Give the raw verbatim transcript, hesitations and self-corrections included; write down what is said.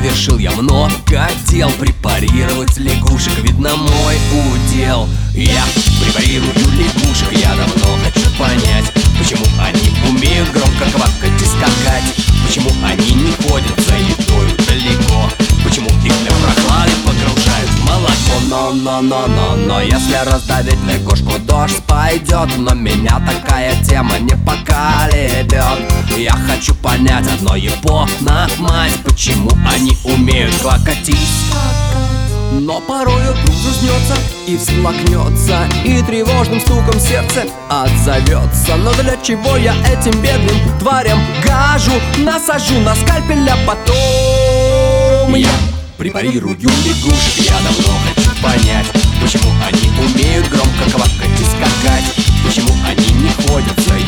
совершил я много дел. Препарировать лягушек, видно, мой удел. Я препарирую лягушек, я давно хочу понять, почему они умеют громко квакать и скакать, почему они не ходят за едой далеко, почему их для прохлады погружают в молоко. Но, но, но, но, но, если раздавить лягушку, дождь пойдет. Но меня такая тема не поколебет. Я хочу понять одно епона, мать, почему они умеют клокотить. Но порою вдруг заснется и всплакнется, и тревожным стуком сердце отзовется. Но для чего я этим бедным тварям гажу? Насажу на скальпель, а потом я препарирую лягушек. Я давно хочу понять, почему они умеют громко квакать и скакать, почему они не ходят за